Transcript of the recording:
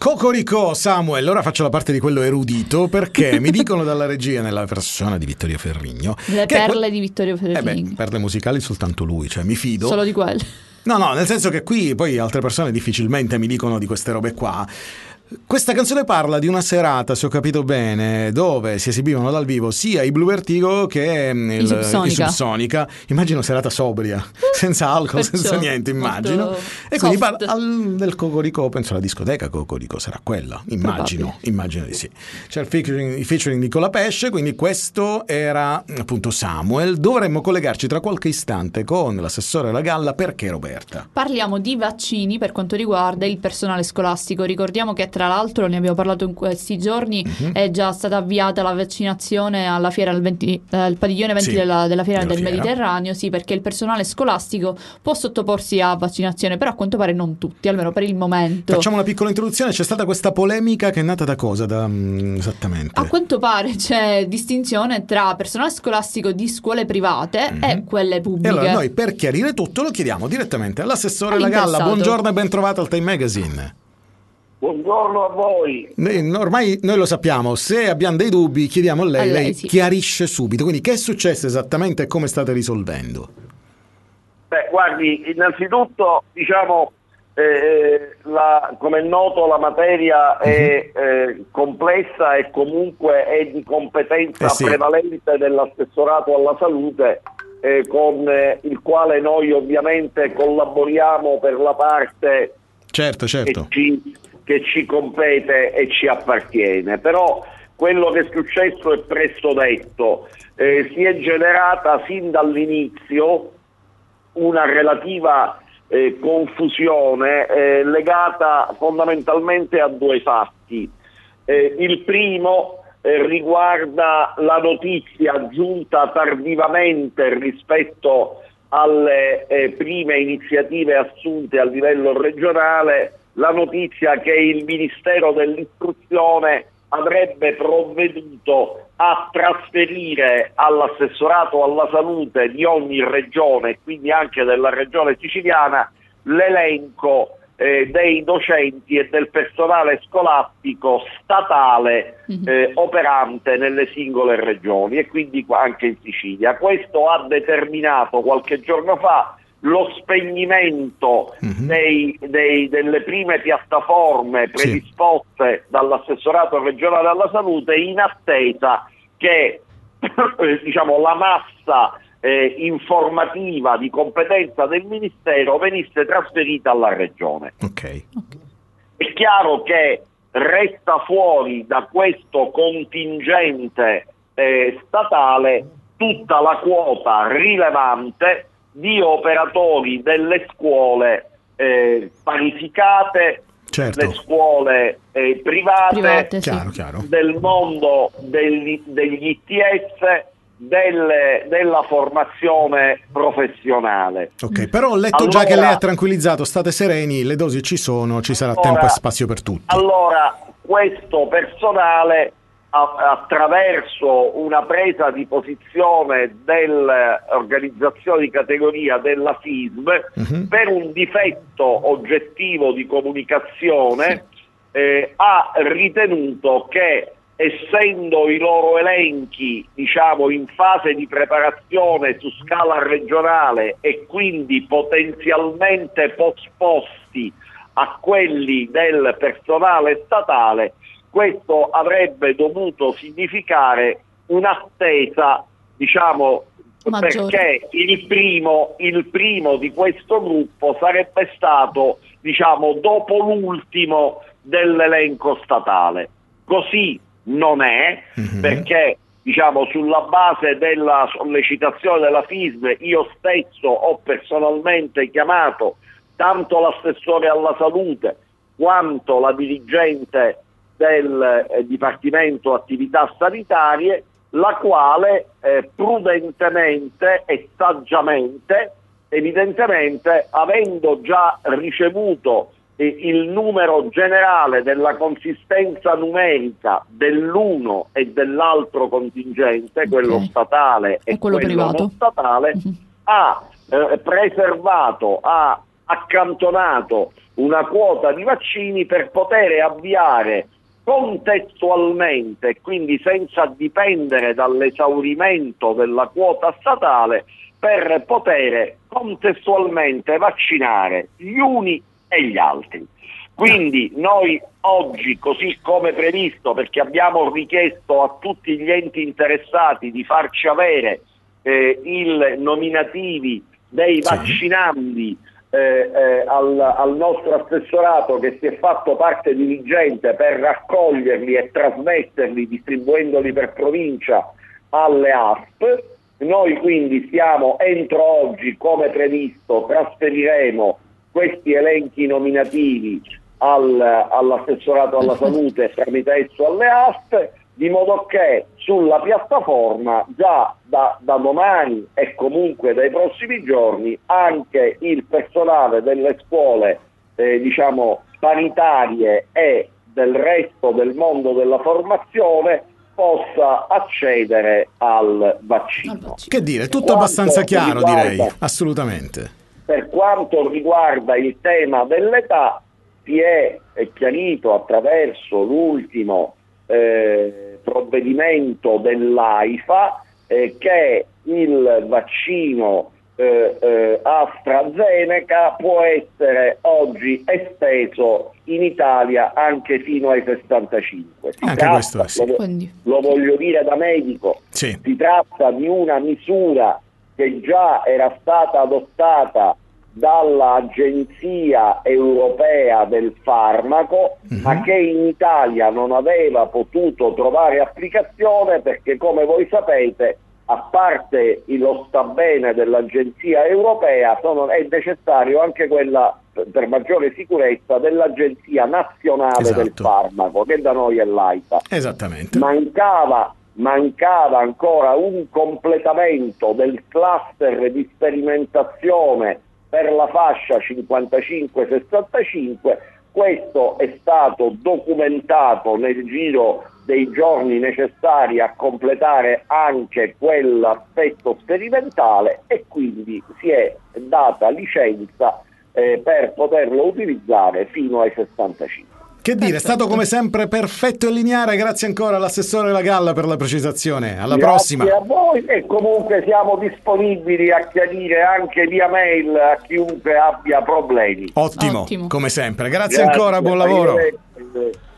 Cocorico, Samuel, ora faccio la parte di quello erudito perché mi dicono dalla regia, nella persona di Vittorio Ferrigno, le perle di Vittorio Ferrigno. Perle musicali soltanto lui, cioè mi fido. Solo di quelle. No, nel senso che qui poi altre persone difficilmente mi dicono di queste robe qua. Questa canzone parla di una serata, se ho capito bene, dove si esibivano dal vivo sia i Blue Vertigo che i Subsonica. Immagino serata sobria, senza alcol, senza niente, immagino. E quindi parla del Cocorico, penso la discoteca Cocorico sarà quella, immagino di sì. C'è il featuring Nicola Pesce, quindi questo era appunto Samuel. Dovremmo collegarci tra qualche istante con l'assessore La Galla, perché Roberta? Parliamo di vaccini per quanto riguarda il personale scolastico. Ricordiamo che tra l'altro ne abbiamo parlato in questi giorni, è già stata avviata la vaccinazione alla fiera al padiglione 20 della fiera del Mediterraneo, sì, perché il personale scolastico può sottoporsi a vaccinazione, però a quanto pare non tutti, almeno per il momento. Facciamo una piccola introduzione. C'è stata questa polemica che è nata da cosa? Esattamente? A quanto pare c'è distinzione tra personale scolastico di scuole private e quelle pubbliche. E allora noi, per chiarire tutto, lo chiediamo direttamente all'assessore La Galla. Buongiorno e ben trovato al Time Magazine. Buongiorno a voi. Ormai noi lo sappiamo, se abbiamo dei dubbi chiediamo a lei, lei sì, chiarisce subito. Quindi che è successo esattamente e come state risolvendo? Beh, guardi, innanzitutto diciamo, come è noto la materia è complessa e comunque è di competenza prevalente dell'assessorato alla salute, con il quale noi ovviamente collaboriamo per la parte certo. Che ci compete e ci appartiene. Però quello che è successo è presto detto. Si è generata sin dall'inizio una relativa confusione legata fondamentalmente a due fatti. Il primo riguarda la notizia giunta tardivamente rispetto alle prime iniziative assunte a livello regionale, la notizia che il Ministero dell'Istruzione avrebbe provveduto a trasferire all'assessorato alla salute di ogni regione, quindi anche della regione siciliana, l'elenco dei docenti e del personale scolastico statale operante nelle singole regioni e quindi anche in Sicilia. Questo ha determinato qualche giorno fa lo spegnimento delle prime piattaforme predisposte dall'assessorato regionale alla salute, in attesa che diciamo la massa informativa di competenza del Ministero venisse trasferita alla regione. È chiaro che resta fuori da questo contingente statale tutta la quota rilevante di operatori delle scuole parificate, le scuole private chiaro. Del mondo degli ITS, della formazione professionale. Però ho letto già che lei ha tranquillizzato, state sereni, le dosi ci sono, ci sarà tempo e spazio per tutti. Allora, questo personale, attraverso una presa di posizione dell'organizzazione di categoria della FISM, per un difetto oggettivo di comunicazione, ha ritenuto che, essendo i loro elenchi diciamo in fase di preparazione su scala regionale e quindi potenzialmente posposti a quelli del personale statale, questo avrebbe dovuto significare un'attesa, diciamo, maggiore, perché il primo di questo gruppo sarebbe stato, diciamo, dopo l'ultimo dell'elenco statale. Così non è, perché, diciamo, sulla base della sollecitazione della FISM io stesso ho personalmente chiamato tanto l'assessore alla salute quanto la dirigente del Dipartimento Attività Sanitarie, la quale prudentemente e saggiamente, evidentemente, avendo già ricevuto il numero generale della consistenza numerica dell'uno e dell'altro contingente, quello statale e quello privato, non statale, ha preservato, ha accantonato una quota di vaccini per poter avviare contestualmente, quindi senza dipendere dall'esaurimento della quota statale, per poter contestualmente vaccinare gli uni e gli altri. Quindi noi oggi, così come previsto, perché abbiamo richiesto a tutti gli enti interessati di farci avere i nominativi dei vaccinandi al nostro assessorato, che si è fatto parte diligente per raccoglierli e trasmetterli, distribuendoli per provincia alle ASP. Noi quindi entro oggi, come previsto, trasferiremo questi elenchi nominativi all'assessorato alla salute, tramite esso alle ASP, di modo che sulla piattaforma già da domani e comunque dai prossimi giorni anche il personale delle scuole paritarie e del resto del mondo della formazione possa accedere al vaccino. Che dire, tutto abbastanza chiaro, direi, assolutamente. Per quanto riguarda il tema dell'età, si è chiarito attraverso l'ultimo provvedimento dell'AIFA che il vaccino AstraZeneca può essere oggi esteso in Italia anche fino ai 65. Lo voglio dire da medico, si tratta di una misura che già era stata adottata dall'Agenzia Europea del Farmaco, ma che in Italia non aveva potuto trovare applicazione perché, come voi sapete, a parte lo sta bene dell'Agenzia Europea, è necessario anche quella, per maggiore sicurezza, dell'Agenzia Nazionale del Farmaco, che da noi è l'AIFA. Esattamente. Mancava ancora un completamento del cluster di sperimentazione per la fascia 55-65. Questo è stato documentato nel giro dei giorni necessari a completare anche quell'aspetto sperimentale, e quindi si è data licenza per poterlo utilizzare fino ai 65. Che dire, è stato come sempre perfetto e lineare. Grazie ancora all'assessore La Galla per la precisazione. Alla prossima. Grazie a voi, e comunque siamo disponibili a chiarire anche via mail a chiunque abbia problemi. Ottimo. Come sempre. Grazie ancora, buon lavoro.